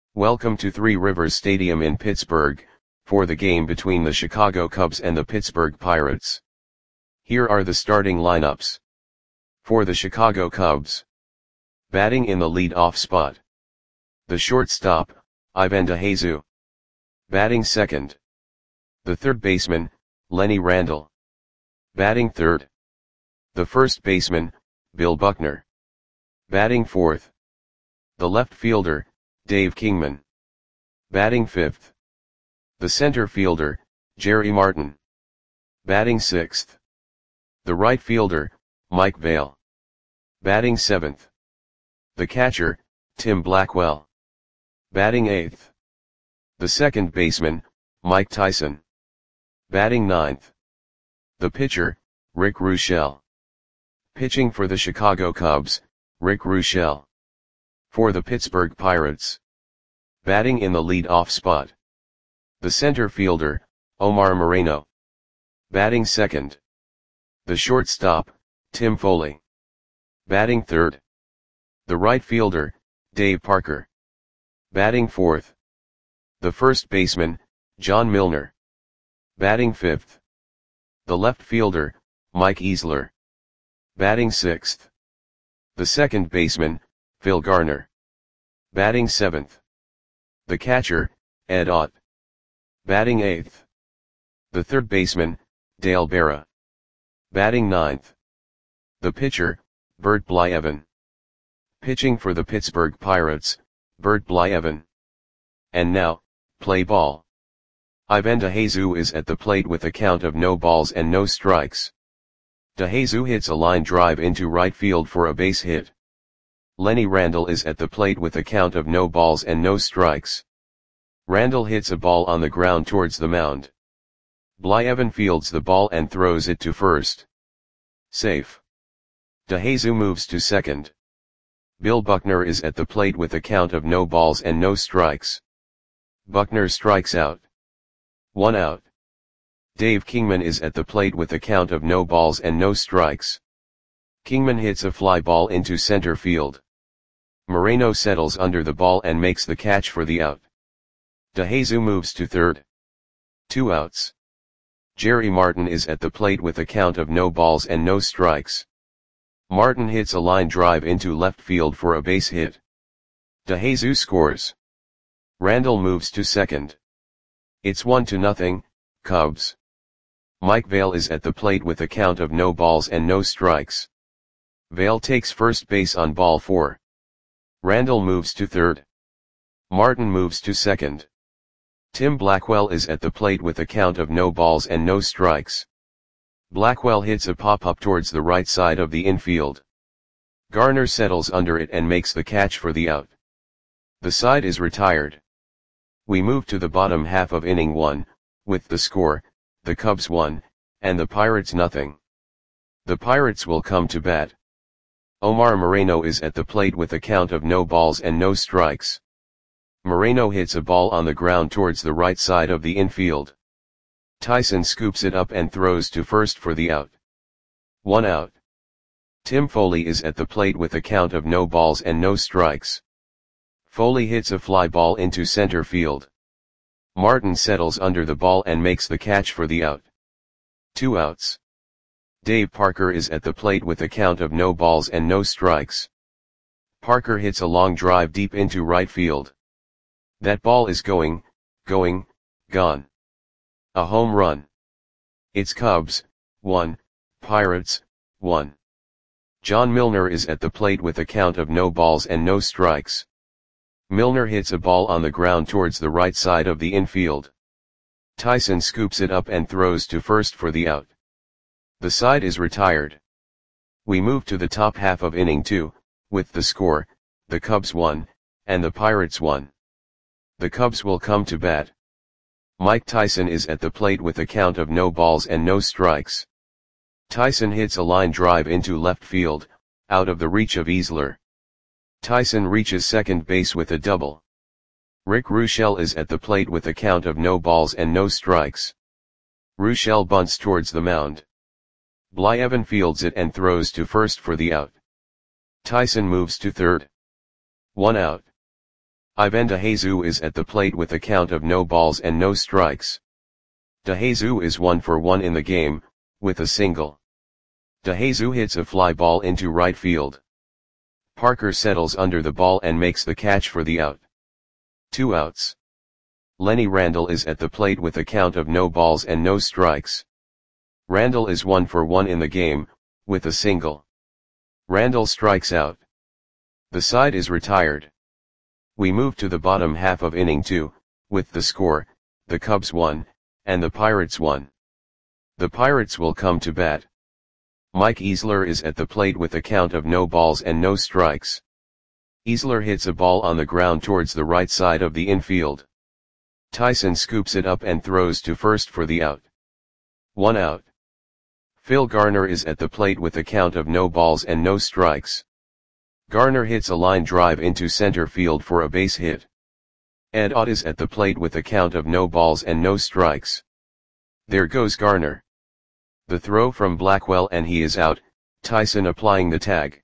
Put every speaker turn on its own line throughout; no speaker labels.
Welcome to Three Rivers Stadium in Pittsburgh, for the game between the Chicago Cubs and the Pittsburgh Pirates. Here are the starting lineups. For the Chicago Cubs. Batting in the lead-off spot. The shortstop, Ivan DeJesus. Batting second. The third baseman, Lenny Randle. Batting third. The first baseman, Bill Buckner. Batting fourth. The left fielder, Dave Kingman. Batting fifth. The center fielder, Jerry Martin. Batting sixth. The right fielder, Mike Vail. Batting seventh. The catcher, Tim Blackwell. Batting eighth. The second baseman, Mike Tyson. Batting ninth. The pitcher, Rick Ruschel. Pitching for the Chicago Cubs, Rick Ruschel. For the Pittsburgh Pirates. Batting in the lead-off spot. The center fielder, Omar Moreno. Batting second. The shortstop, Tim Foley. Batting third. The right fielder, Dave Parker. Batting fourth. The first baseman, John Milner. Batting fifth. The left fielder, Mike Easler. Batting sixth. The second baseman, Phil Garner. Batting seventh. The catcher, Ed Ott. Batting eighth. The third baseman, Dale Berra. Batting ninth. The pitcher, Bert Blyleven. Pitching for the Pittsburgh Pirates, Bert Blyleven. And now, play ball. Ivan DeJesus is at the plate with a count of no balls and no strikes. DeJesus hits a line drive into right field for a base hit. Lenny Randle is at the plate with a count of no balls and no strikes. Randle hits a ball on the ground towards the mound. Blyleven fields the ball and throws it to first. Safe. DeJesus moves to second. Bill Buckner is at the plate with a count of no balls and no strikes. Buckner strikes out. 1 out. Dave Kingman is at the plate with a count of no balls and no strikes. Kingman hits a fly ball into center field. Moreno settles under the ball and makes the catch for the out. DeJesus moves to third. 2 outs. Jerry Martin is at the plate with a count of no balls and no strikes. Martin hits a line drive into left field for a base hit. DeJesus scores. Randle moves to second. It's 1-0, Cubs. Mike Vail is at the plate with a count of no balls and no strikes. Vail takes first base on ball 4. Randle moves to third. Martin moves to second. Tim Blackwell is at the plate with a count of no balls and no strikes. Blackwell hits a pop-up towards the right side of the infield. Garner settles under it and makes the catch for the out. The side is retired. We move to the bottom half of inning 1, with the score, the Cubs 1, and the Pirates 0. The Pirates will come to bat. Omar Moreno is at the plate with a count of no balls and no strikes. Moreno hits a ball on the ground towards the right side of the infield. Tyson scoops it up and throws to first for the out. 1 out. Tim Foley is at the plate with a count of no balls and no strikes. Foley hits a fly ball into center field. Martin settles under the ball and makes the catch for the out. 2 outs. Dave Parker is at the plate with a count of no balls and no strikes. Parker hits a long drive deep into right field. That ball is gone. A home run. It's Cubs 1, Pirates 1. John Milner is at the plate with a count of no balls and no strikes. Milner hits a ball on the ground towards the right side of the infield. Tyson scoops it up and throws to first for the out. The side is retired. We move to the top half of inning 2, with the score, the Cubs 1, and the Pirates 1. The Cubs will come to bat. Mike Tyson is at the plate with a count of no balls and no strikes. Tyson hits a line drive into left field, out of the reach of Easler. Tyson reaches second base with a double. Rick Ruschel is at the plate with a count of no balls and no strikes. Ruschel bunts towards the mound. Blyleven fields it and throws to first for the out. Tyson moves to third. 1 out. Ivan DeJesus is at the plate with a count of no balls and no strikes. DeJesus is 1 for 1 in the game, with a single. DeJesus hits a fly ball into right field. Parker settles under the ball and makes the catch for the out. 2 outs. Lenny Randle is at the plate with a count of no balls and no strikes. Randle is 1 for 1 in the game, with a single. Randle strikes out. The side is retired. We move to the bottom half of inning 2, with the score, the Cubs 1, and the Pirates 1. The Pirates will come to bat. Mike Easler is at the plate with a count of no balls and no strikes. Easler hits a ball on the ground towards the right side of the infield. Tyson scoops it up and throws to first for the out. 1 out. Phil Garner is at the plate with a count of no balls and no strikes. Garner hits a line drive into center field for a base hit. Ed Ott is at the plate with a count of no balls and no strikes. There goes Garner. The throw from Blackwell and he is out, Tyson applying the tag.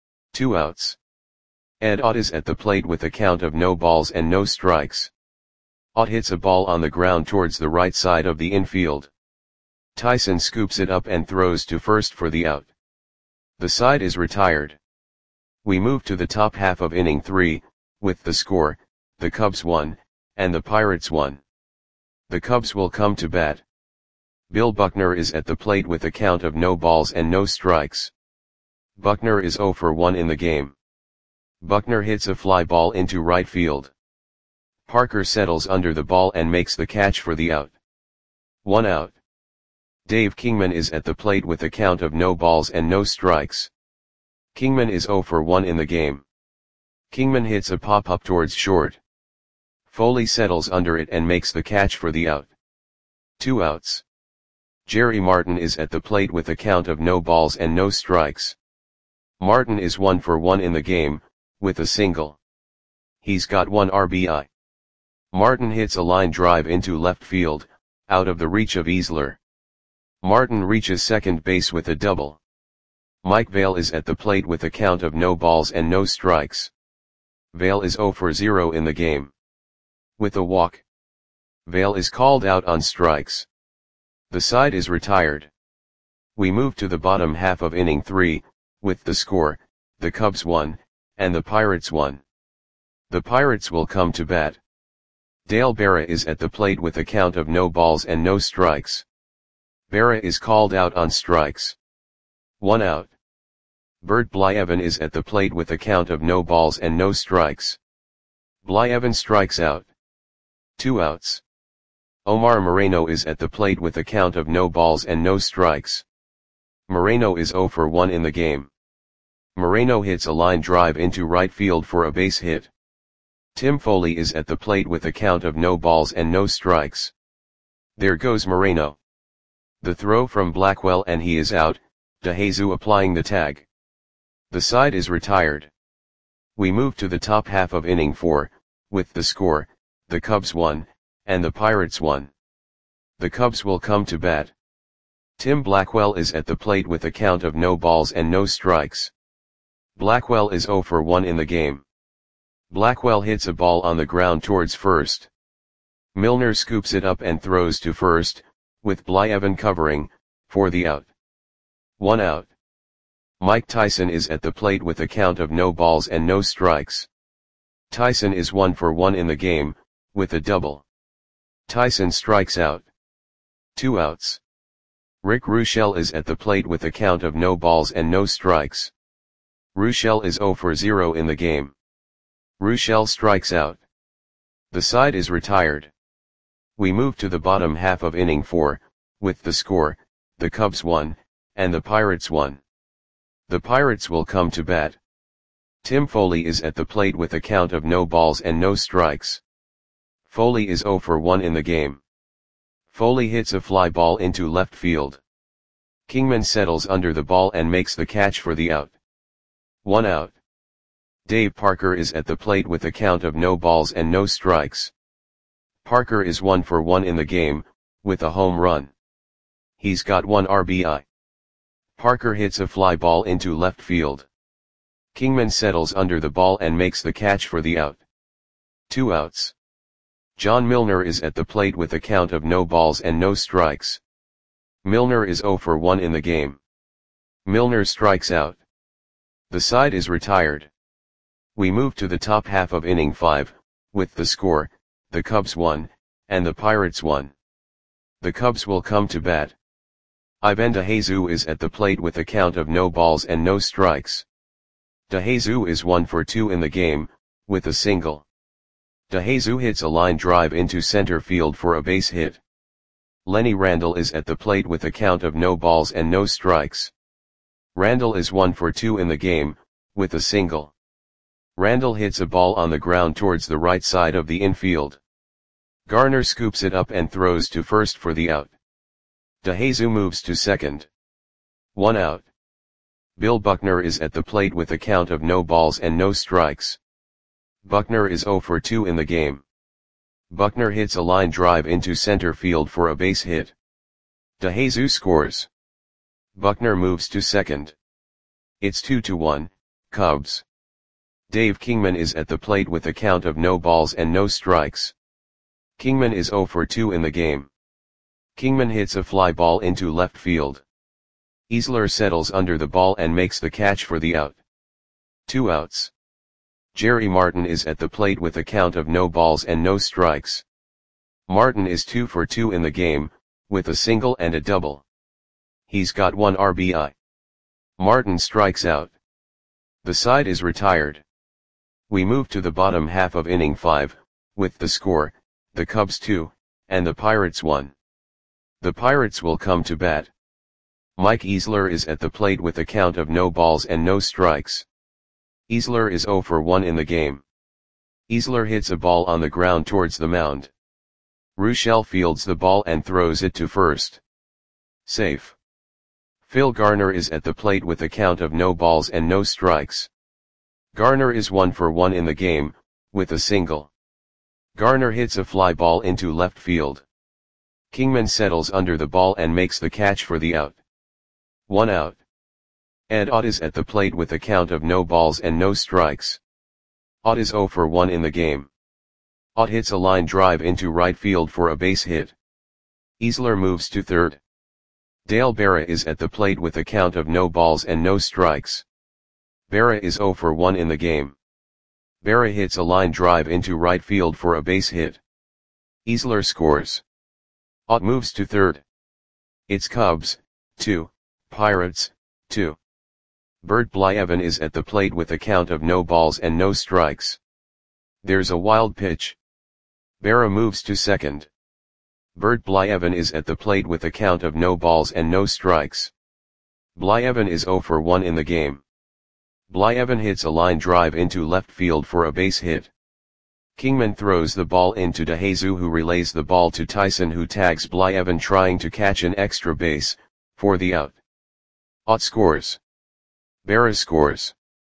2 outs. Ed Ott is at the plate with a count of no balls and no strikes. Ott hits a ball on the ground towards the right side of the infield. Tyson scoops it up and throws to first for the out. The side is retired. We move to the top half of inning 3, with the score, the Cubs 1, and the Pirates 1. The Cubs will come to bat. Bill Buckner is at the plate with a count of no balls and no strikes. Buckner is 0 for 1 in the game. Buckner hits a fly ball into right field. Parker settles under the ball and makes the catch for the out. 1 out. Dave Kingman is at the plate with a count of no balls and no strikes. Kingman is 0 for 1 in the game. Kingman hits a pop-up towards short. Foley settles under it and makes the catch for the out. 2 outs. Jerry Martin is at the plate with a count of no balls and no strikes. Martin is 1 for 1 in the game, with a single. He's got 1 RBI. Martin hits a line drive into left field, out of the reach of Easler. Martin reaches second base with a double. Mike Vail is at the plate with a count of no balls and no strikes. Vail is 0 for 0 in the game. With a walk. Vail is called out on strikes. The side is retired. We move to the bottom half of inning 3, with the score, the Cubs 1, and the Pirates 1. The Pirates will come to bat. Dale Berra is at the plate with a count of no balls and no strikes. Berra is called out on strikes. 1 out. Bert Blyevin is at the plate with a count of no balls and no strikes. Blyevin strikes out. 2 outs. Omar Moreno is at the plate with a count of no balls and no strikes. Moreno is 0 for 1 in the game. Moreno hits a line drive into right field for a base hit. Tim Foley is at the plate with a count of no balls and no strikes. There goes Moreno. The throw from Blackwell and he is out, DeJesus applying the tag. The side is retired. We move to the top half of inning 4, with the score, the Cubs 1, and the Pirates 1. The Cubs will come to bat. Tim Blackwell is at the plate with a count of no balls and no strikes. Blackwell is 0 for 1 in the game. Blackwell hits a ball on the ground towards first. Milner scoops it up and throws to first, with Blyevin covering, for the out. 1 out. Mike Tyson is at the plate with a count of no balls and no strikes. Tyson is 1 for 1 in the game, with a double. Tyson strikes out. 2 outs. Rick Ruschel is at the plate with a count of no balls and no strikes. Ruschel is 0 for 0 in the game. Ruschel strikes out. The side is retired. We move to the bottom half of inning 4, with the score, the Cubs 1, and the Pirates 1. The Pirates will come to bat. Tim Foley is at the plate with a count of no balls and no strikes. Foley is 0 for 1 in the game. Foley hits a fly ball into left field. Kingman settles under the ball and makes the catch for the out. 1 out. Dave Parker is at the plate with a count of no balls and no strikes. Parker is 1 for 1 in the game, with a home run. He's got 1 RBI. Parker hits a fly ball into left field. Kingman settles under the ball and makes the catch for the out. 2 outs. John Milner is at the plate with a count of no balls and no strikes. Milner is 0 for 1 in the game. Milner strikes out. The side is retired. We move to the top half of inning 5, with the score, the Cubs 1, and the Pirates 1. The Cubs will come to bat. Ivan DeJesus is at the plate with a count of no balls and no strikes. DeJesus is 1 for 2 in the game, with a single. DeJesus hits a line drive into center field for a base hit. Lenny Randle is at the plate with a count of no balls and no strikes. Randle is 1 for 2 in the game, with a single. Randle hits a ball on the ground towards the right side of the infield. Garner scoops it up and throws to first for the out. DeJesus moves to second. 1 out. Bill Buckner is at the plate with a count of no balls and no strikes. Buckner is 0 for 2 in the game. Buckner hits a line drive into center field for a base hit. DeJesus scores. Buckner moves to second. It's 2-1, Cubs. Dave Kingman is at the plate with a count of no balls and no strikes. Kingman is 0 for 2 in the game. Kingman hits a fly ball into left field. Easler settles under the ball and makes the catch for the out. 2 outs. Jerry Martin is at the plate with a count of no balls and no strikes. Martin is 2 for 2 in the game, with a single and a double. He's got 1 RBI. Martin strikes out. The side is retired. We move to the bottom half of inning 5, with the score, the Cubs 2, and the Pirates 1. The Pirates will come to bat. Mike Easler is at the plate with a count of no balls and no strikes. Easler is 0 for 1 in the game. Easler hits a ball on the ground towards the mound. Ruschel fields the ball and throws it to first. Safe. Phil Garner is at the plate with a count of no balls and no strikes. Garner is 1 for 1 in the game, with a single. Garner hits a fly ball into left field. Kingman settles under the ball and makes the catch for the out. 1 out. Ed Ott is at the plate with a count of no balls and no strikes. Ott is 0 for 1 in the game. Ott hits a line drive into right field for a base hit. Easler moves to third. Dale Berra is at the plate with a count of no balls and no strikes. Berra is 0 for 1 in the game. Berra hits a line drive into right field for a base hit. Easler scores. Ott moves to third. It's Cubs, 2, Pirates, 2. Bert Blyevin is at the plate with a count of no balls and no strikes. There's a wild pitch. Berra moves to second. Bert Blyevin is at the plate with a count of no balls and no strikes. Blyevin is 0 for 1 in the game. Blyevin hits a line drive into left field for a base hit. Kingman throws the ball into DeJesus, who relays the ball to Tyson, who tags Blyevin trying to catch an extra base, for the out. Ott scores. Berra scores.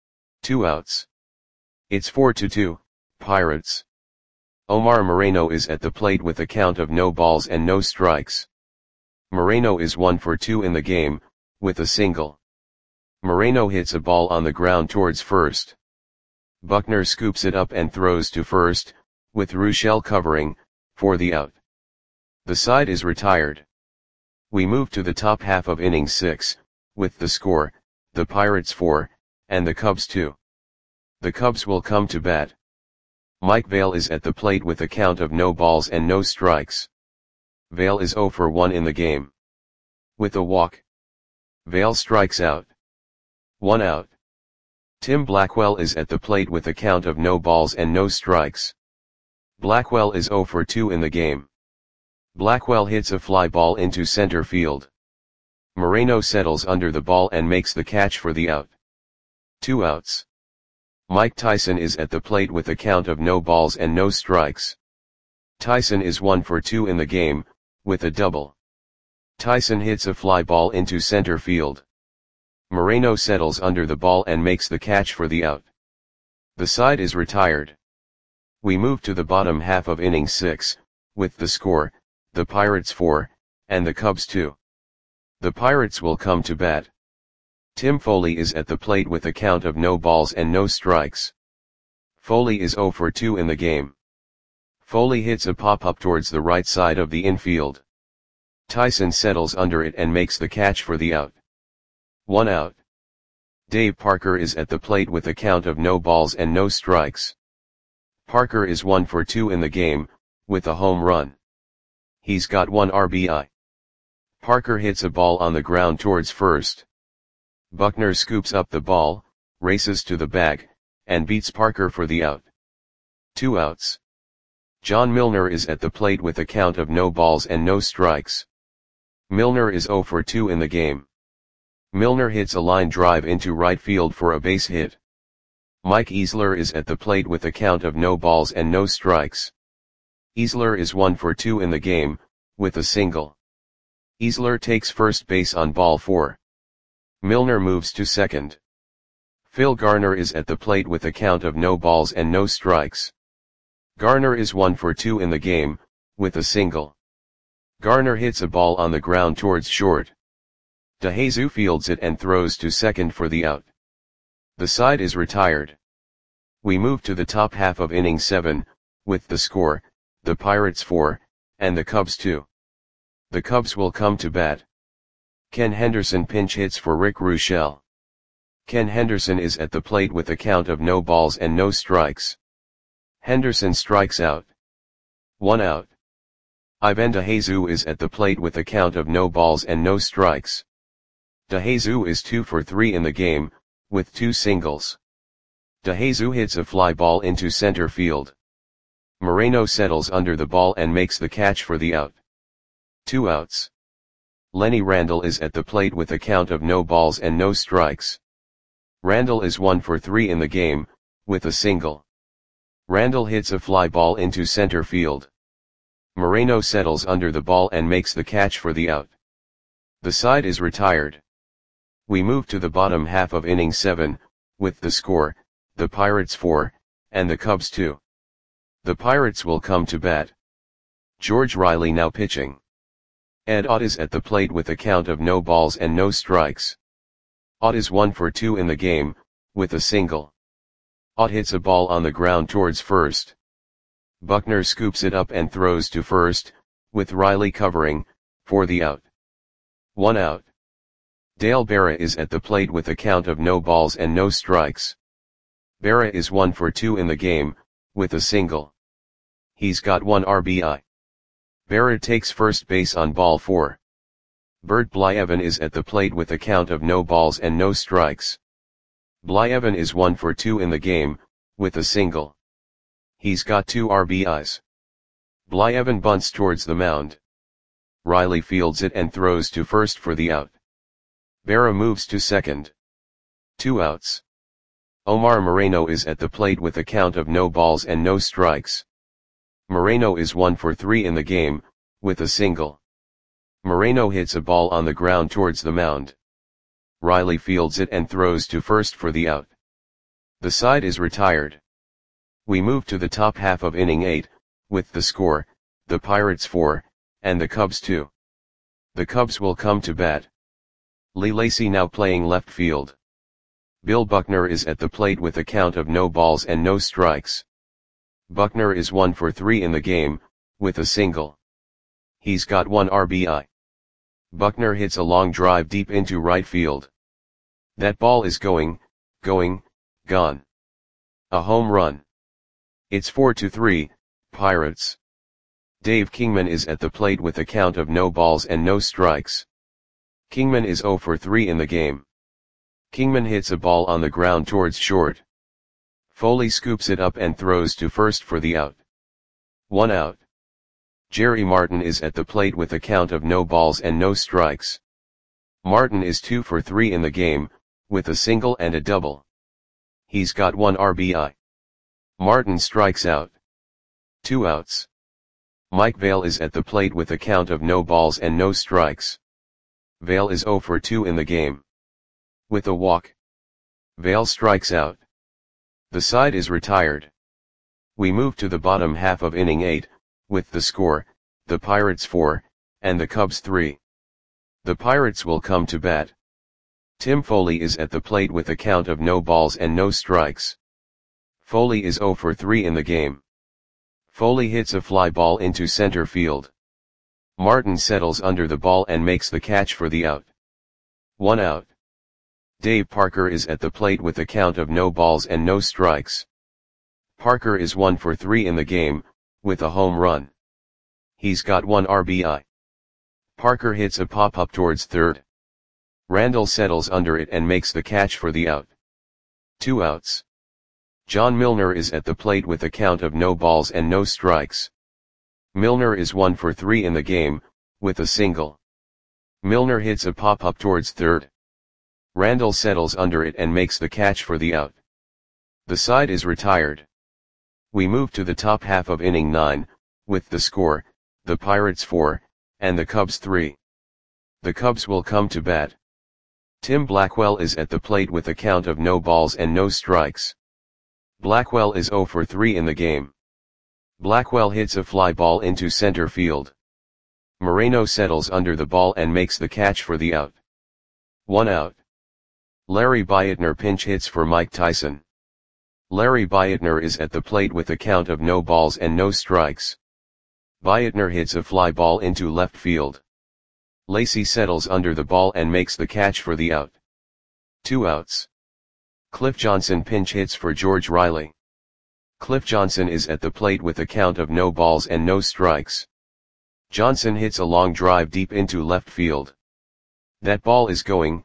2 outs. It's 4-2, Pirates. Omar Moreno is at the plate with a count of no balls and no strikes. Moreno is 1 for 2 in the game, with a single. Moreno hits a ball on the ground towards first. Buckner scoops it up and throws to first, with Ruschel covering, for the out. The side is retired. We move to the top half of inning 6, with the score, the Pirates 4, and the Cubs 2. The Cubs will come to bat. Mike Vail is at the plate with a count of no balls and no strikes. Vail is 0 for 1 in the game. With a walk. Vail strikes out. 1 out. Tim Blackwell is at the plate with a count of no balls and no strikes. Blackwell is 0 for 2 in the game. Blackwell hits a fly ball into center field. Moreno settles under the ball and makes the catch for the out. 2 outs. Mike Tyson is at the plate with a count of no balls and no strikes. Tyson is 1 for 2 in the game, with a double. Tyson hits a fly ball into center field. Moreno settles under the ball and makes the catch for the out. The side is retired. We move to the bottom half of inning 6, with the score, the Pirates 4, and the Cubs 2. The Pirates will come to bat. Tim Foley is at the plate with a count of no balls and no strikes. Foley is 0 for 2 in the game. Foley hits a pop-up towards the right side of the infield. Tyson settles under it and makes the catch for the out. 1 out. Dave Parker is at the plate with a count of no balls and no strikes. Parker is 1 for 2 in the game, with a home run. He's got 1 RBI. Parker hits a ball on the ground towards first. Buckner scoops up the ball, races to the bag, and beats Parker for the out. 2 outs. John Milner is at the plate with a count of no balls and no strikes. Milner is 0 for 2 in the game. Milner hits a line drive into right field for a base hit. Mike Easler is at the plate with a count of no balls and no strikes. Easler is 1 for 2 in the game, with a single. Easler takes first base on ball 4. Milner moves to second. Phil Garner is at the plate with a count of no balls and no strikes. Garner is 1 for 2 in the game, with a single. Garner hits a ball on the ground towards short. DeJesus fields it and throws to second for the out. The side is retired. We move to the top half of inning 7, with the score, the Pirates 4, and the Cubs 2. The Cubs will come to bat. Ken Henderson pinch hits for Rick Ruschel. Ken Henderson is at the plate with a count of no balls and no strikes. Henderson strikes out. 1 out. Ivan DeJesus is at the plate with a count of no balls and no strikes. DeJesus is 2 for 3 in the game, with 2 singles. DeJesus hits a fly ball into center field. Moreno settles under the ball and makes the catch for the out. 2 outs. Lenny Randle is at the plate with a count of no balls and no strikes. Randle is 1 for 3 in the game, with a single. Randle hits a fly ball into center field. Moreno settles under the ball and makes the catch for the out. The side is retired. We move to the bottom half of inning 7, with the score, the Pirates 4, and the Cubs 2. The Pirates will come to bat. George Riley now pitching. Ed Ott is at the plate with a count of no balls and no strikes. Ott is 1 for 2 in the game, with a single. Ott hits a ball on the ground towards first. Buckner scoops it up and throws to first, with Riley covering, for the out. 1 out. Dale Berra is at the plate with a count of no balls and no strikes. Berra is 1 for 2 in the game, with a single. He's got 1 RBI. Berra takes first base on ball 4. Bert Blyevin is at the plate with a count of no balls and no strikes. Blyevin is 1 for 2 in the game, with a single. He's got 2 RBIs. Blyevin bunts towards the mound. Riley fields it and throws to first for the out. Berra moves to second. 2 outs. Omar Moreno is at the plate with a count of no balls and no strikes. Moreno is 1 for 3 in the game, with a single. Moreno hits a ball on the ground towards the mound. Riley fields it and throws to first for the out. The side is retired. We move to the top half of inning 8, with the score, the Pirates 4, and the Cubs 2. The Cubs will come to bat. Lee Lacy now playing left field. Bill Buckner is at the plate with a count of no balls and no strikes. Buckner is 1 for 3 in the game, with a single. He's got 1 RBI. Buckner hits a long drive deep into right field. That ball is gone. A home run. It's 4-3, Pirates. Dave Kingman is at the plate with a count of no balls and no strikes. Kingman is 0 for 3 in the game. Kingman hits a ball on the ground towards short. Foley scoops it up and throws to first for the out. 1 out. Jerry Martin is at the plate with a count of no balls and no strikes. Martin is 2 for 3 in the game, with a single and a double. He's got 1 RBI. Martin strikes out. 2 outs. Mike Vail is at the plate with a count of no balls and no strikes. Vail is 0 for 2 in the game. With a walk. Vail strikes out. The side is retired. We move to the bottom half of inning 8, with the score, the Pirates 4, and the Cubs 3. The Pirates will come to bat. Tim Foley is at the plate with a count of no balls and no strikes. Foley is 0 for 3 in the game. Foley hits a fly ball into center field. Martin settles under the ball and makes the catch for the out. 1 out. Dave Parker is at the plate with a count of no balls and no strikes. Parker is 1 for 3 in the game, with a home run. He's got 1 RBI. Parker hits a pop-up towards third. Randall settles under it and makes the catch for the out. 2 outs. John Milner is at the plate with a count of no balls and no strikes. Milner is 1 for 3 in the game, with a single. Milner hits a pop-up towards third. Randall settles under it and makes the catch for the out. The side is retired. We move to the top half of inning 9, with the score, the Pirates 4, and the Cubs 3. The Cubs will come to bat. Tim Blackwell is at the plate with a count of no balls and no strikes. Blackwell is 0 for 3 in the game. Blackwell hits a fly ball into center field. Moreno settles under the ball and makes the catch for the out. 1 out. Larry Beitner pinch hits for Mike Tyson. Larry Beitner is at the plate with a count of no balls and no strikes. Beitner hits a fly ball into left field. Lacy settles under the ball and makes the catch for the out. 2 outs. Cliff Johnson pinch hits for George Riley. Cliff Johnson is at the plate with a count of no balls and no strikes. Johnson hits a long drive deep into left field. That ball is gone.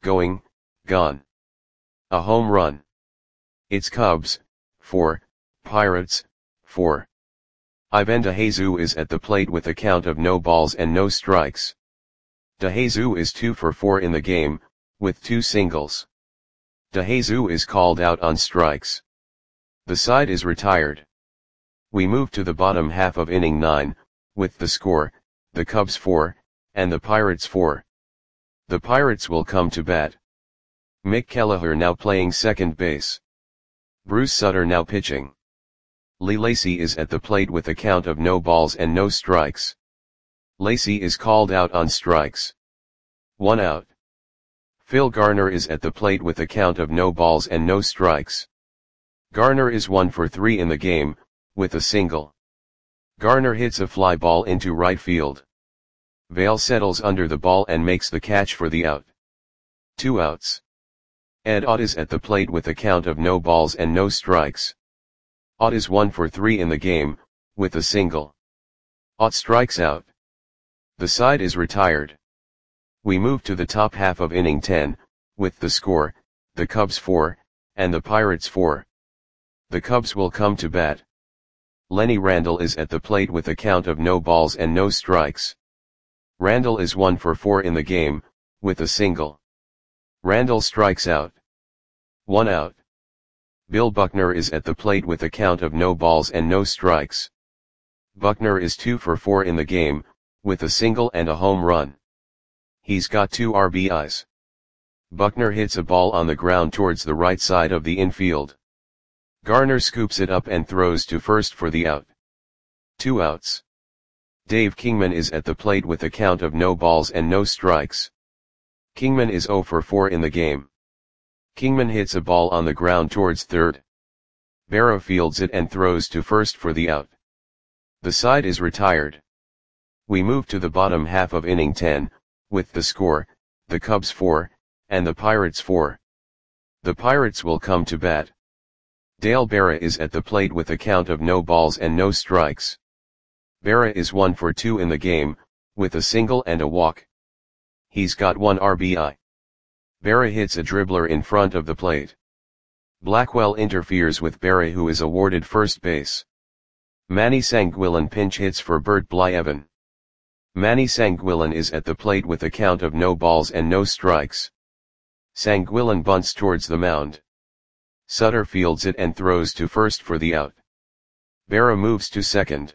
A home run. It's Cubs 4, Pirates 4. Ivan DeJesus is at the plate with a count of no balls and no strikes. DeJesus is 2 for 4 in the game, with 2 singles. DeJesus is called out on strikes. The side is retired. We move to the bottom half of inning 9, with the score, the Cubs 4, and the Pirates 4. The Pirates will come to bat. Mick Kelleher now playing second base. Bruce Sutter now pitching. Lee Lacy is at the plate with a count of no balls and no strikes. Lacy is called out on strikes. 1 out. Phil Garner is at the plate with a count of no balls and no strikes. Garner is 1 for 3 in the game, with a single. Garner hits a fly ball into right field. Vail settles under the ball and makes the catch for the out. 2 outs. Ed Ott is at the plate with a count of no balls and no strikes. Ott is 1 for 3 in the game, with a single. Ott strikes out. The side is retired. We move to the top half of inning 10, with the score, the Cubs 4, and the Pirates 4. The Cubs will come to bat. Lenny Randall is at the plate with a count of no balls and no strikes. Randall is 1 for 4 in the game, with a single. Randall strikes out. 1 out. Bill Buckner is at the plate with a count of no balls and no strikes. Buckner is 2 for 4 in the game, with a single and a home run. He's got 2 RBIs. Buckner hits a ball on the ground towards the right side of the infield. Garner scoops it up and throws to first for the out. 2 outs. Dave Kingman is at the plate with a count of no balls and no strikes. Kingman is 0 for 4 in the game. Kingman hits a ball on the ground towards third. Barrow fields it and throws to first for the out. The side is retired. We move to the bottom half of inning 10, with the score, the Cubs 4, and the Pirates 4. The Pirates will come to bat. Dale Berra is at the plate with a count of no balls and no strikes. Berra is 1 for 2 in the game, with a single and a walk. He's got 1 RBI. Berra hits a dribbler in front of the plate. Blackwell interferes with Berra, who is awarded first base. Manny Sanguillen pinch hits for Bert Blyevin. Manny Sanguillen is at the plate with a count of no balls and no strikes. Sanguillen bunts towards the mound. Sutter fields it and throws to first for the out. Berra moves to second.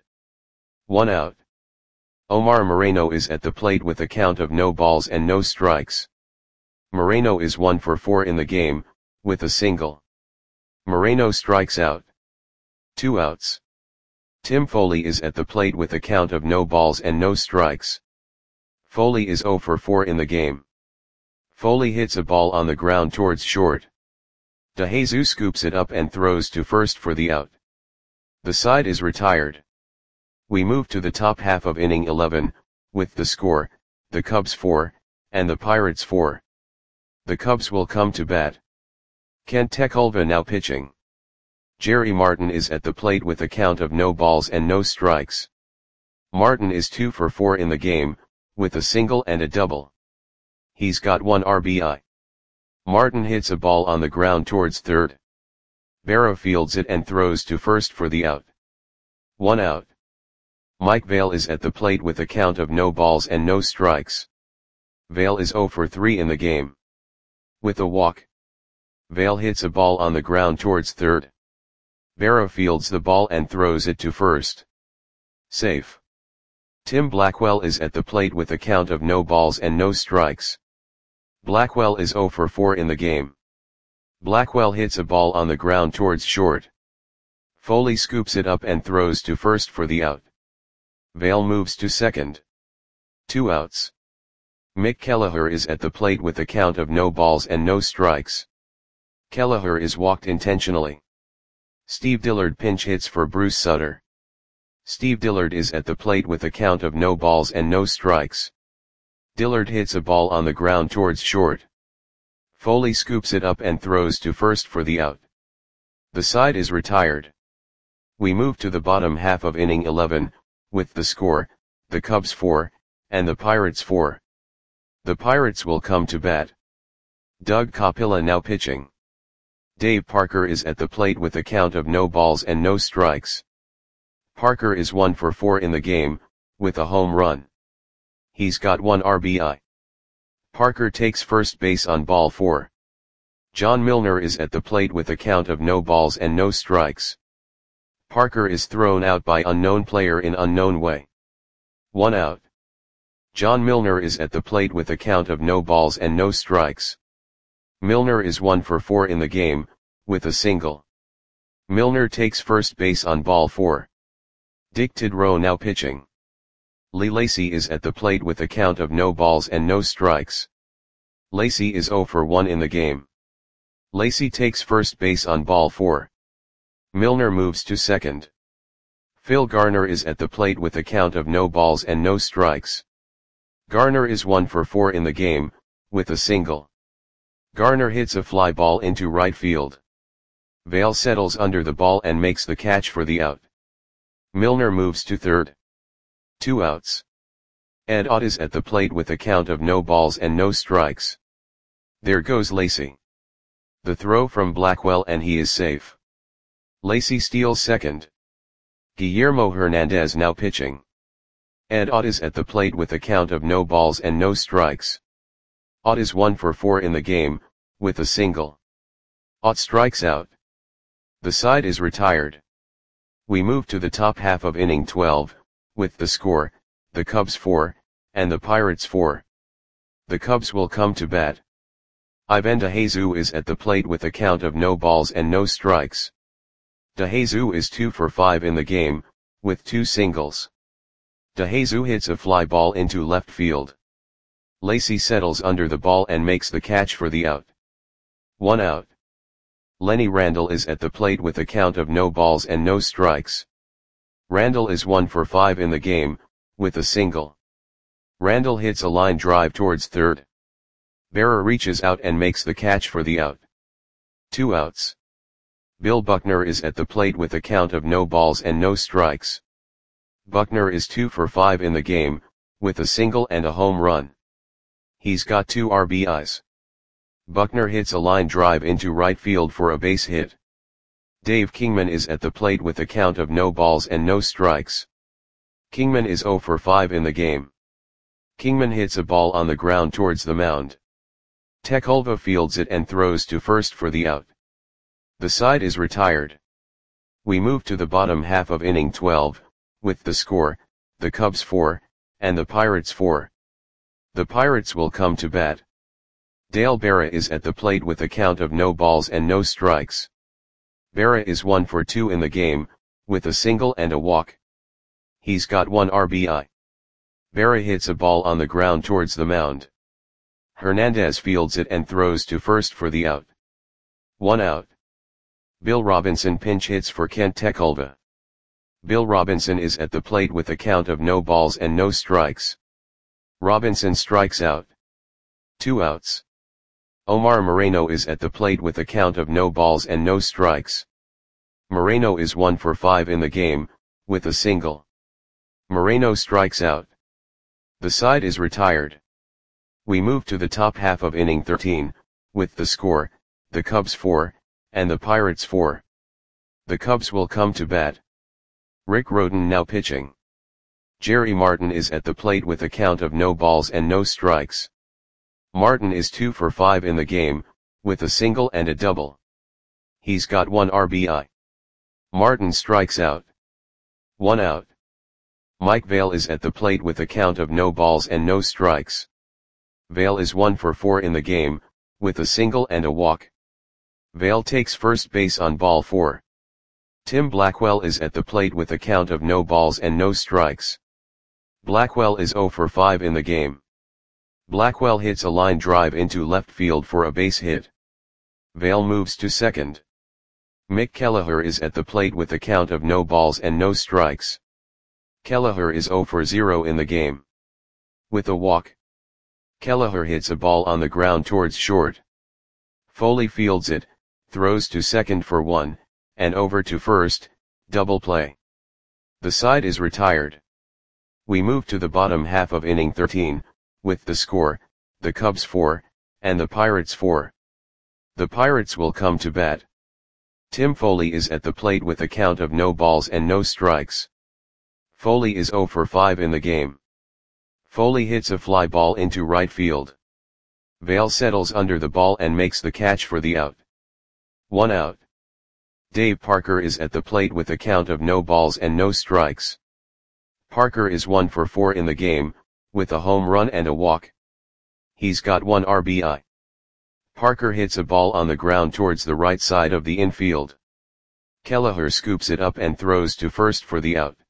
1 out. Omar Moreno is at the plate with a count of no balls and no strikes. Moreno is 1 for 4 in the game, with a single. Moreno strikes out. 2 outs. Tim Foley is at the plate with a count of no balls and no strikes. Foley is 0 for 4 in the game. Foley hits a ball on the ground towards short. DeJesus scoops it up and throws to first for the out. The side is retired. We move to the top half of inning 11, with the score, the Cubs 4, and the Pirates 4. The Cubs will come to bat. Kent Tekulve now pitching. Jerry Martin is at the plate with a count of no balls and no strikes. Martin is 2 for 4 in the game, with a single and a double. He's got 1 RBI. Martin hits a ball on the ground towards third. Berra fields it and throws to first for the out. 1 out. Mike Vail is at the plate with a count of no balls and no strikes. Vail is 0 for 3 in the game. With a walk. Vail hits a ball on the ground towards third. Berra fields the ball and throws it to first. Safe. Tim Blackwell is at the plate with a count of no balls and no strikes. Blackwell is 0 for 4 in the game. Blackwell hits a ball on the ground towards short. Foley scoops it up and throws to first for the out. Vail moves to second. 2 outs. Mick Kelleher is at the plate with a count of no balls and no strikes. Kelleher is walked intentionally. Steve Dillard pinch hits for Bruce Sutter. Steve Dillard is at the plate with a count of no balls and no strikes. Dillard hits a ball on the ground towards short. Foley scoops it up and throws to first for the out. The side is retired. We move to the bottom half of inning 11, with the score, the Cubs 4, and the Pirates 4. The Pirates will come to bat. Doug Capilla now pitching. Dave Parker is at the plate with a count of no balls and no strikes. Parker is 1 for 4 in the game, with a home run. He's got 1 RBI. Parker takes first base on ball 4. John Milner is at the plate with a count of no balls and no strikes. Parker is thrown out by unknown player in unknown way. 1 out. John Milner is at the plate with a count of no balls and no strikes. Milner is 1 for 4 in the game, with a single. Milner takes first base on ball 4. Dick Tidrow now pitching. Lee Lacy is at the plate with a count of no balls and no strikes. Lacy is 0 for 1 in the game. Lacy takes first base on ball 4. Milner moves to second. Phil Garner is at the plate with a count of no balls and no strikes. Garner is 1 for 4 in the game, with a single. Garner hits a fly ball into right field. Vail settles under the ball and makes the catch for the out. Milner moves to third. 2 outs. Ed Ott is at the plate with a count of no balls and no strikes. There goes Lacy. The throw from Blackwell and he is safe. Lacy steals second. Guillermo Hernandez now pitching. Ed Ott is at the plate with a count of no balls and no strikes. Ott is 1 for 4 in the game, with a single. Ott strikes out. The side is retired. We move to the top half of inning 12, with the score, the Cubs 4, and the Pirates 4. The Cubs will come to bat. Ivan DeJesus is at the plate with a count of no balls and no strikes. DeJesus is 2 for 5 in the game, with 2 singles. DeJesus hits a fly ball into left field. Lacy settles under the ball and makes the catch for the out. 1 out. Lenny Randle is at the plate with a count of no balls and no strikes. Randle is 1 for 5 in the game, with a single. Randle hits a line drive towards third. Berra reaches out and makes the catch for the out. 2 outs. Bill Buckner is at the plate with a count of no balls and no strikes. Buckner is 2 for 5 in the game, with a single and a home run. He's got 2 RBIs. Buckner hits a line drive into right field for a base hit. Dave Kingman is at the plate with a count of no balls and no strikes. Kingman is 0 for 5 in the game. Kingman hits a ball on the ground towards the mound. Tekulve fields it and throws to first for the out. The side is retired. We move to the bottom half of inning 12, with the score, the Cubs 4, and the Pirates 4. The Pirates will come to bat. Dale Berra is at the plate with a count of no balls and no strikes. Berra is 1 for 2 in the game, with a single and a walk. He's got 1 RBI. Berra hits a ball on the ground towards the mound. Hernandez fields it and throws to first for the out. 1 out. Bill Robinson pinch hits for Kent Tekulve. Bill Robinson is at the plate with a count of no balls and no strikes. Robinson strikes out. 2 outs. Omar Moreno is at the plate with a count of no balls and no strikes. Moreno is 1 for 5 in the game, with a single. Moreno strikes out. The side is retired. We move to the top half of inning 13, with the score, the Cubs 4, and the Pirates 4. The Cubs will come to bat. Rick Rhoden now pitching. Jerry Martin is at the plate with a count of no balls and no strikes. Martin is 2 for 5 in the game, with a single and a double. He's got 1 RBI. Martin strikes out. 1 out. Mike Vail is at the plate with a count of no balls and no strikes. Vail is 1 for 4 in the game, with a single and a walk. Vail takes first base on ball 4. Tim Blackwell is at the plate with a count of no balls and no strikes. Blackwell is 0 for 5 in the game. Blackwell hits a line drive into left field for a base hit. Vail moves to second. Mick Kelleher is at the plate with a count of no balls and no strikes. Kelleher is 0 for 0 in the game. With a walk, Kelleher hits a ball on the ground towards short. Foley fields it, throws to second for 1, and over to first, double play. The side is retired. We move to the bottom half of inning 13, with the score, the Cubs 4, and the Pirates 4. The Pirates will come to bat. Tim Foley is at the plate with a count of no balls and no strikes. Foley is 0 for 5 in the game. Foley hits a fly ball into right field. Vail settles under the ball and makes the catch for the out. 1 out. Dave Parker is at the plate with a count of no balls and no strikes. Parker is 1 for 4 in the game, with a home run and a walk. He's got 1 RBI. Parker hits a ball on the ground towards the right side of the infield. Kelleher scoops it up and throws to first for the out.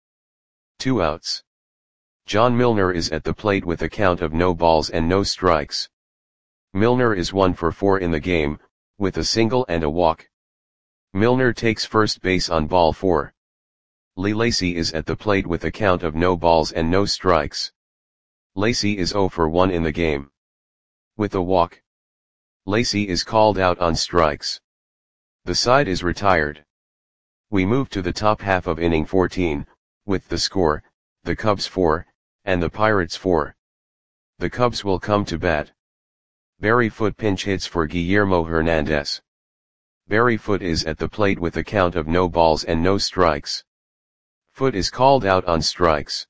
2 outs. John Milner is at the plate with a count of no balls and no strikes. Milner is 1 for 4 in the game, with a single and a walk. Milner takes first base on ball 4. Lee Lacy is at the plate with a count of no balls and no strikes. Lacy is 0 for 1 in the game. With a walk, Lacy is called out on strikes. The side is retired. We move to the top half of inning 14, with the score, the Cubs 4, and the Pirates 4. The Cubs will come to bat. Barry Foote pinch hits for Guillermo Hernandez. Barry Foote is at the plate with a count of no balls and no strikes. Foote is called out on strikes.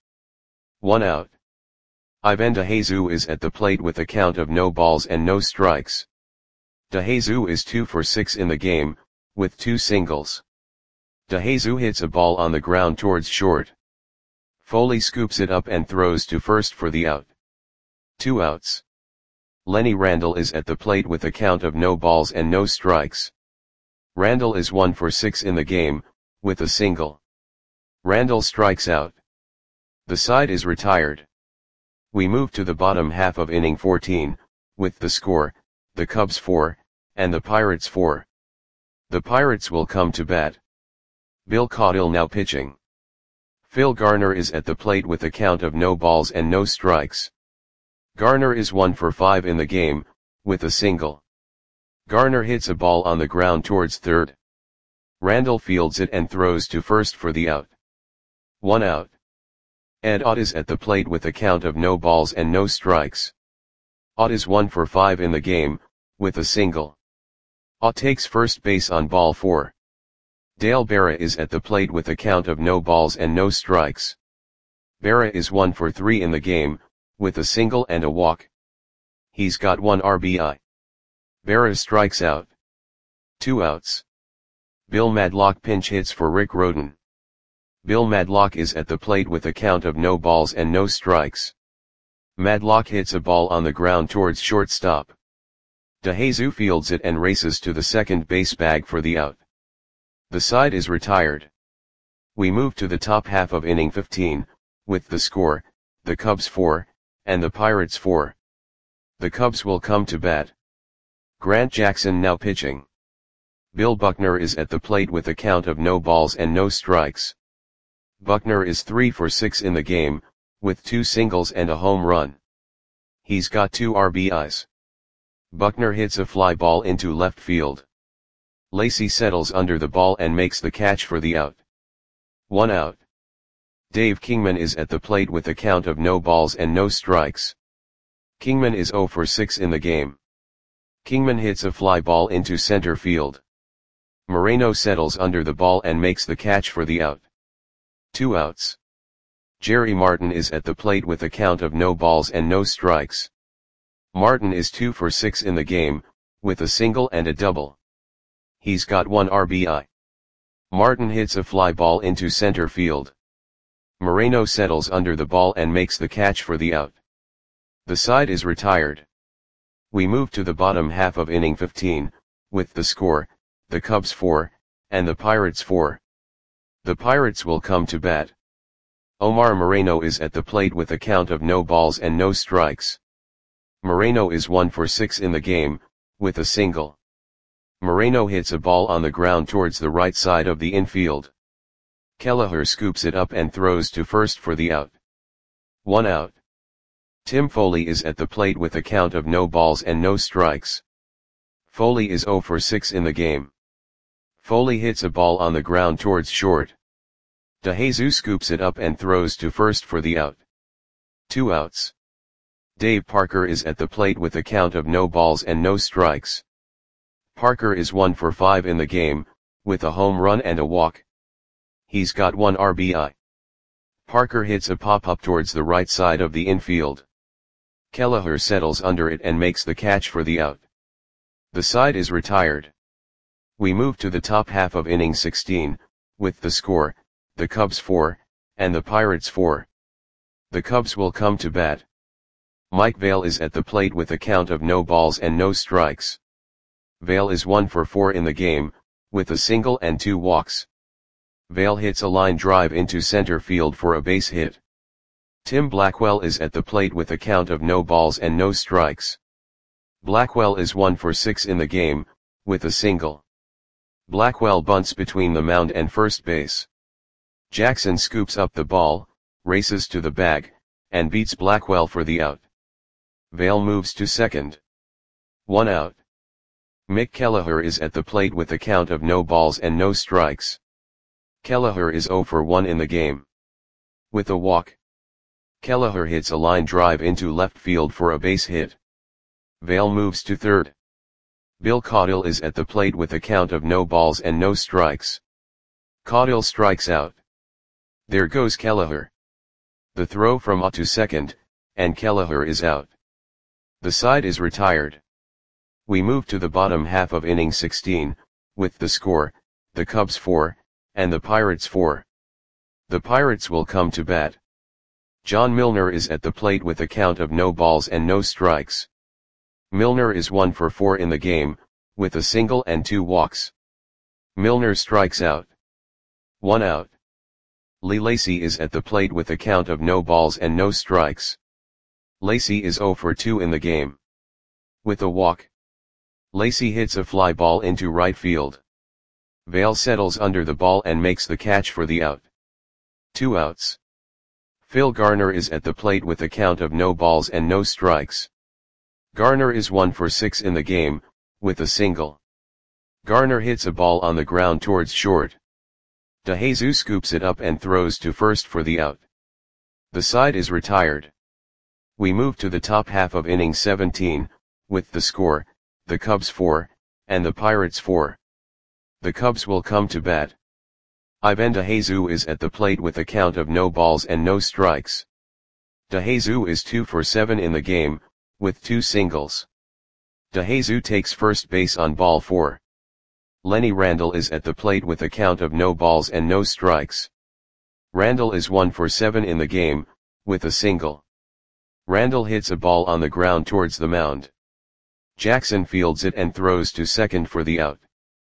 1 out. Ivan DeJesus is at the plate with a count of no balls and no strikes. DeJesus is 2 for 6 in the game, with 2 singles. DeJesus hits a ball on the ground towards short. Foley scoops it up and throws to first for the out. 2 outs. Lenny Randle is at the plate with a count of no balls and no strikes. Randle is 1 for 6 in the game, with a single. Randle strikes out. The side is retired. We move to the bottom half of inning 14, with the score, the Cubs 4, and the Pirates 4. The Pirates will come to bat. Bill Caudill now pitching. Phil Garner is at the plate with a count of no balls and no strikes. Garner is 1 for 5 in the game, with a single. Garner hits a ball on the ground towards third. Randle fields it and throws to first for the out. 1 out. Ed Ott is at the plate with a count of no balls and no strikes. Ott is 1 for 5 in the game, with a single. Ott takes first base on ball 4. Dale Berra is at the plate with a count of no balls and no strikes. Berra is 1 for 3 in the game, with a single and a walk. He's got 1 RBI. Berra strikes out. 2 outs. Bill Madlock pinch hits for Rick Rhoden. Bill Madlock is at the plate with a count of no balls and no strikes. Madlock hits a ball on the ground towards shortstop. DeJesus fields it and races to the second base bag for the out. The side is retired. We move to the top half of inning 15, with the score, the Cubs 4, and the Pirates 4. The Cubs will come to bat. Grant Jackson now pitching. Bill Buckner is at the plate with a count of no balls and no strikes. Buckner is 3 for 6 in the game, with 2 singles and a home run. He's got 2 RBIs. Buckner hits a fly ball into left field. Lacy settles under the ball and makes the catch for the out. 1 out. Dave Kingman is at the plate with a count of no balls and no strikes. Kingman is 0 for 6 in the game. Kingman hits a fly ball into center field. Moreno settles under the ball and makes the catch for the out. 2 outs. Jerry Martin is at the plate with a count of no balls and no strikes. Martin is 2 for 6 in the game, with a single and a double. He's got 1 RBI. Martin hits a fly ball into center field. Moreno settles under the ball and makes the catch for the out. The side is retired. We move to the bottom half of inning 15, with the score, the Cubs 4, and the Pirates 4. The Pirates will come to bat. Omar Moreno is at the plate with a count of no balls and no strikes. Moreno is 1 for 6 in the game, with a single. Moreno hits a ball on the ground towards the right side of the infield. Kelleher scoops it up and throws to first for the out. 1 out. Tim Foley is at the plate with a count of no balls and no strikes. Foley is 0 for 6 in the game. Foley hits a ball on the ground towards short. DeJesus scoops it up and throws to first for the out. 2 outs. Dave Parker is at the plate with a count of no balls and no strikes. Parker is 1 for 5 in the game, with a home run and a walk. He's got 1 RBI. Parker hits a pop-up towards the right side of the infield. Kelleher settles under it and makes the catch for the out. The side is retired. We move to the top half of inning 16, with the score, the Cubs 4, and the Pirates 4. The Cubs will come to bat. Mike Vail is at the plate with a count of no balls and no strikes. Vail is 1 for 4 in the game, with a single and 2 walks. Vail hits a line drive into center field for a base hit. Tim Blackwell is at the plate with a count of no balls and no strikes. Blackwell is 1 for 6 in the game, with a single. Blackwell bunts between the mound and first base. Jackson scoops up the ball, races to the bag, and beats Blackwell for the out. Vail moves to second. 1 out. Mick Kelleher is at the plate with a count of no balls and no strikes. Kelleher is 0 for 1 in the game. With a walk. Kelleher hits a line drive into left field for a base hit. Vail moves to third. Bill Caudill is at the plate with a count of no balls and no strikes. Caudill strikes out. There goes Kelleher. The throw from out to second, and Kelleher is out. The side is retired. We move to the bottom half of inning 16, with the score, the Cubs 4, and the Pirates 4. The Pirates will come to bat. John Milner is at the plate with a count of no balls and no strikes. Milner is 1 for 4 in the game, with a single and 2 walks. Milner strikes out. 1 out. Lee Lacy is at the plate with a count of no balls and no strikes. Lacy is 0 for 2 in the game. With a walk. Lacy hits a fly ball into right field. Vail settles under the ball and makes the catch for the out. 2 outs. Phil Garner is at the plate with a count of no balls and no strikes. Garner is 1 for 6 in the game, with a single. Garner hits a ball on the ground towards short. DeJesus scoops it up and throws to first for the out. The side is retired. We move to the top half of inning 17, with the score, the Cubs 4, and the Pirates 4. The Cubs will come to bat. Ivan DeJesus is at the plate with a count of no balls and no strikes. DeJesus is 2 for 7 in the game, with 2 singles. DeJesus takes first base on ball 4. Lenny Randle is at the plate with a count of no balls and no strikes. Randle is 1 for 7 in the game, with a single. Randle hits a ball on the ground towards the mound. Jackson fields it and throws to second for the out.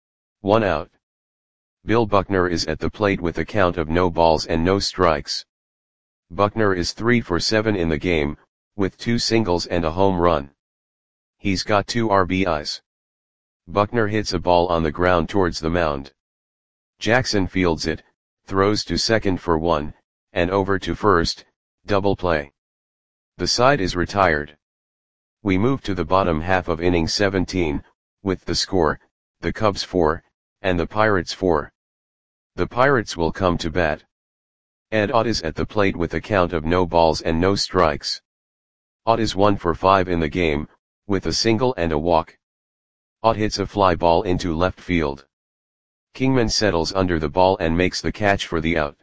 1 out. Bill Buckner is at the plate with a count of no balls and no strikes. Buckner is 3 for 7 in the game, with 2 singles and a home run. He's got 2 RBIs. Buckner hits a ball on the ground towards the mound. Jackson fields it, throws to second for 1, and over to first, double play. The side is retired. We move to the bottom half of inning 17, with the score, the Cubs 4, and the Pirates 4. The Pirates will come to bat. Ed Ott is at the plate with a count of no balls and no strikes. Ott is 1 for 5 in the game, with a single and a walk. Ott hits a fly ball into left field. Kingman settles under the ball and makes the catch for the out.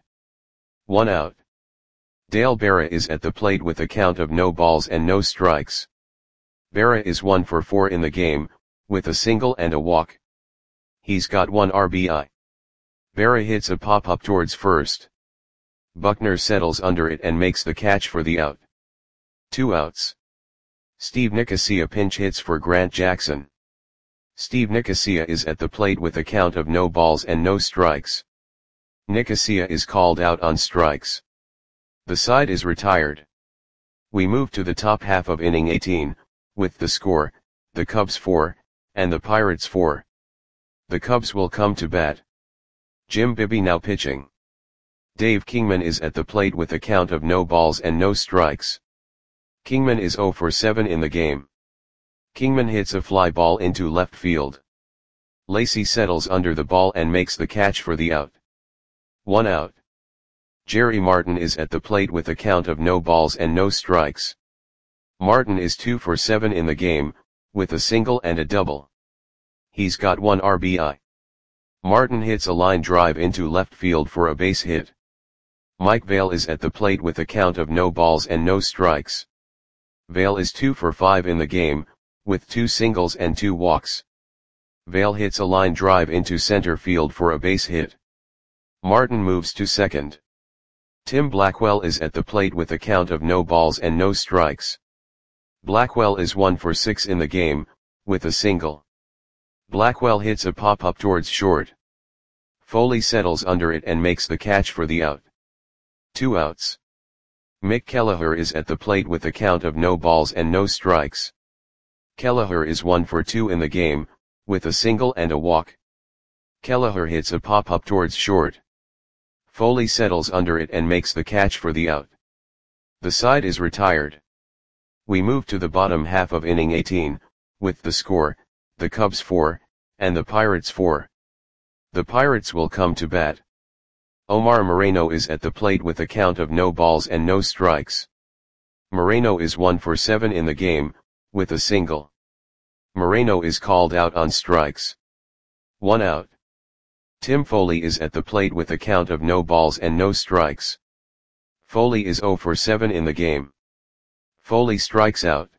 1 out. Dale Berra is at the plate with a count of no balls and no strikes. Berra is 1 for 4 in the game, with a single and a walk. He's got 1 RBI. Berra hits a pop-up towards first. Buckner settles under it and makes the catch for the out. 2 outs. Steve Nicosia pinch hits for Grant Jackson. Steve Nicosia is at the plate with a count of no balls and no strikes. Nicosia is called out on strikes. The side is retired. We move to the top half of inning 18, with the score, the Cubs 4, and the Pirates 4. The Cubs will come to bat. Jim Bibby now pitching. Dave Kingman is at the plate with a count of no balls and no strikes. Kingman is 0 for 7 in the game. Kingman hits a fly ball into left field. Lacy settles under the ball and makes the catch for the out. 1 out. Jerry Martin is at the plate with a count of no balls and no strikes. Martin is 2 for 7 in the game, with a single and a double. He's got 1 RBI. Martin hits a line drive into left field for a base hit. Mike Vail is at the plate with a count of no balls and no strikes. Vail is 2 for 5 in the game, with 2 singles and 2 walks. Vail hits a line drive into center field for a base hit. Martin moves to second. Tim Blackwell is at the plate with a count of no balls and no strikes. Blackwell is 1 for 6 in the game, with a single. Blackwell hits a pop-up towards short. Foley settles under it and makes the catch for the out. 2 outs. Mick Kelleher is at the plate with a count of no balls and no strikes. Kelleher is 1 for 2 in the game, with a single and a walk. Kelleher hits a pop-up towards short. Foley settles under it and makes the catch for the out. The side is retired. We move to the bottom half of inning 18, with the score, the Cubs 4, and the Pirates 4. The Pirates will come to bat. Omar Moreno is at the plate with a count of no balls and no strikes. Moreno is 1 for 7 in the game, with a single. Moreno is called out on strikes. 1 out. Tim Foley is at the plate with a count of no balls and no strikes. Foley is 0 for 7 in the game. Foley strikes out.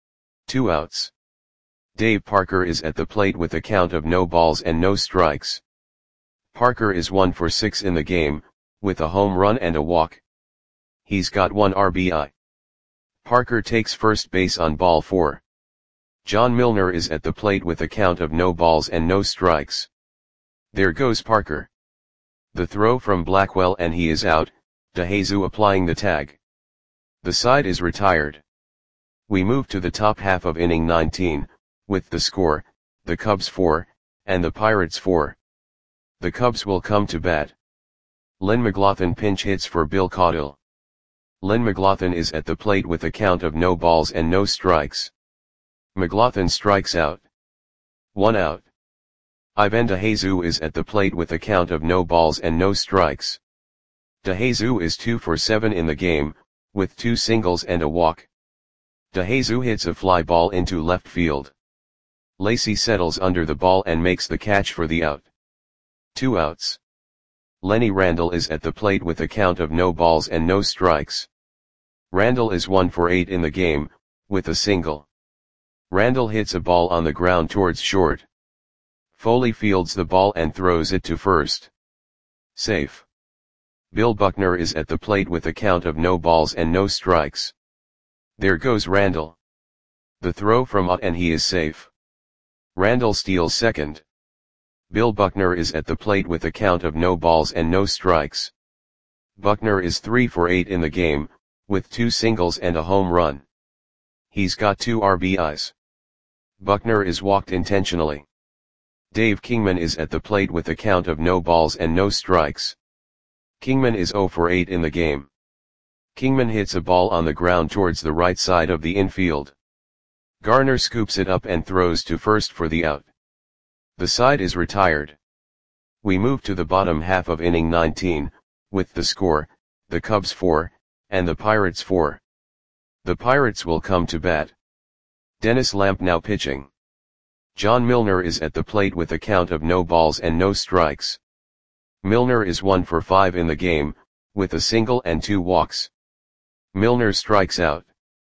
2 outs. Dave Parker is at the plate with a count of no balls and no strikes. Parker is 1 for 6 in the game, with a home run and a walk. He's got 1 RBI. Parker takes first base on ball 4. John Milner is at the plate with a count of no balls and no strikes. There goes Parker. The throw from Blackwell and he is out, DeJesus applying the tag. The side is retired. We move to the top half of inning 19, with the score, the Cubs 4, and the Pirates 4. The Cubs will come to bat. Len McLaughlin pinch hits for Bill Caudill. Len McLaughlin is at the plate with a count of no balls and no strikes. McLaughlin strikes out. 1 out. Ivan DeJesus is at the plate with a count of no balls and no strikes. DeJesus is 2 for 7 in the game, with 2 singles and a walk. DeJesus hits a fly ball into left field. Lacy settles under the ball and makes the catch for the out. 2 outs. Lenny Randle is at the plate with a count of no balls and no strikes. Randle is 1 for 8 in the game, with a single. Randle hits a ball on the ground towards short. Foley fields the ball and throws it to first. Safe. Bill Buckner is at the plate with a count of no balls and no strikes. There goes Randle. The throw from Ott and he is safe. Randle steals second. Bill Buckner is at the plate with a count of no balls and no strikes. Buckner is 3 for 8 in the game, with 2 singles and a home run. He's got 2 RBIs. Buckner is walked intentionally. Dave Kingman is at the plate with a count of no balls and no strikes. Kingman is 0 for 8 in the game. Kingman hits a ball on the ground towards the right side of the infield. Garner scoops it up and throws to first for the out. The side is retired. We move to the bottom half of inning 19, with the score, the Cubs 4, and the Pirates 4. The Pirates will come to bat. Dennis Lamp now pitching. John Milner is at the plate with a count of no balls and no strikes. Milner is 1 for 5 in the game, with a single and 2 walks. Milner strikes out.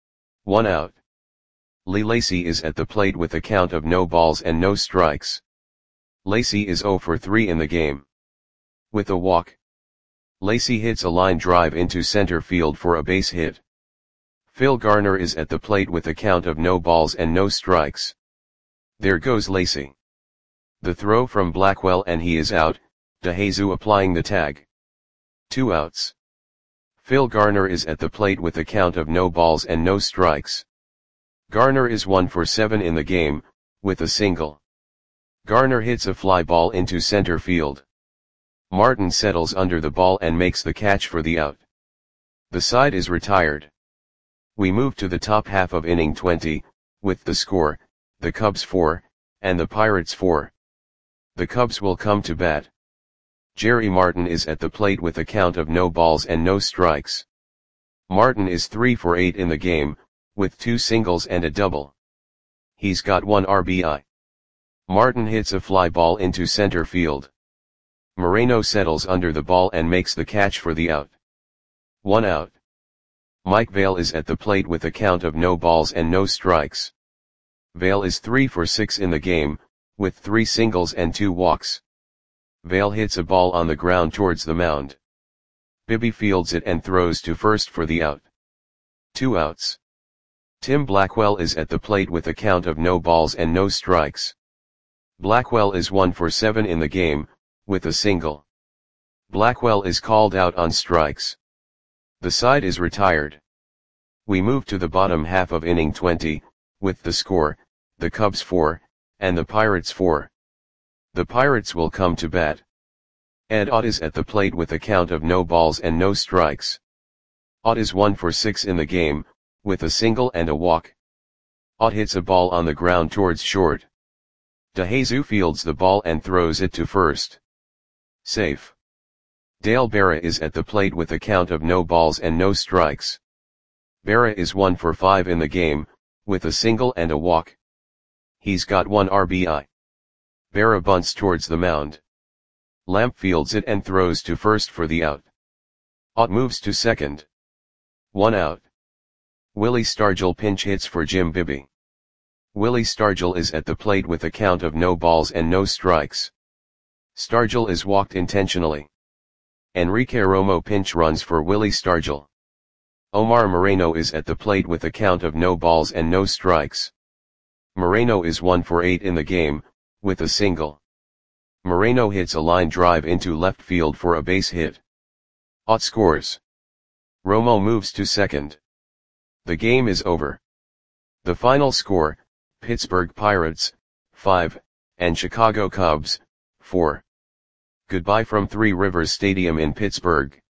1 out. Lee Lacy is at the plate with a count of no balls and no strikes. Lacy is 0 for 3 in the game. With a walk. Lacy hits a line drive into center field for a base hit. Phil Garner is at the plate with a count of no balls and no strikes. There goes Lacy. The throw from Blackwell and he is out, DeJesus applying the tag. 2 outs. Phil Garner is at the plate with a count of no balls and no strikes. Garner is 1 for 7 in the game, with a single. Garner hits a fly ball into center field. Martin settles under the ball and makes the catch for the out. The side is retired. We move to the top half of inning 20, with the score, the Cubs 4, and the Pirates 4. The Cubs will come to bat. Jerry Martin is at the plate with a count of no balls and no strikes. Martin is 3 for 8 in the game, with 2 singles and a double. He's got 1 RBI. Martin hits a fly ball into center field. Moreno settles under the ball and makes the catch for the out. 1 out. Mike Vail is at the plate with a count of no balls and no strikes. Vail is 3 for 6 in the game, with 3 singles and 2 walks. Vail hits a ball on the ground towards the mound. Bibby fields it and throws to first for the out. 2 outs. Tim Blackwell is at the plate with a count of no balls and no strikes. Blackwell is 1 for 7 in the game, with a single. Blackwell is called out on strikes. The side is retired. We move to the bottom half of inning 20, with the score, the Cubs 4, and the Pirates 4. The Pirates will come to bat. Ed Ott is at the plate with a count of no balls and no strikes. Ott is 1 for 6 in the game, with a single and a walk. Ott hits a ball on the ground towards short. DeJesus fields the ball and throws it to first. Safe. Dale Berra is at the plate with a count of no balls and no strikes. Berra is 1 for 5 in the game, with a single and a walk. He's got 1 RBI. Berra bunts towards the mound. Lamp fields it and throws to first for the out. Ott moves to second. 1 out. Willie Stargell pinch hits for Jim Bibby. Willie Stargell is at the plate with a count of no balls and no strikes. Stargell is walked intentionally. Enrique Romo pinch runs for Willie Stargell. Omar Moreno is at the plate with a count of no balls and no strikes. Moreno is 1 for 8 in the game, with a single. Moreno hits a line drive into left field for a base hit. Ott scores. Romo moves to second. The game is over. The final score, Pittsburgh Pirates, 5, and Chicago Cubs, 4. Goodbye from Three Rivers Stadium in Pittsburgh.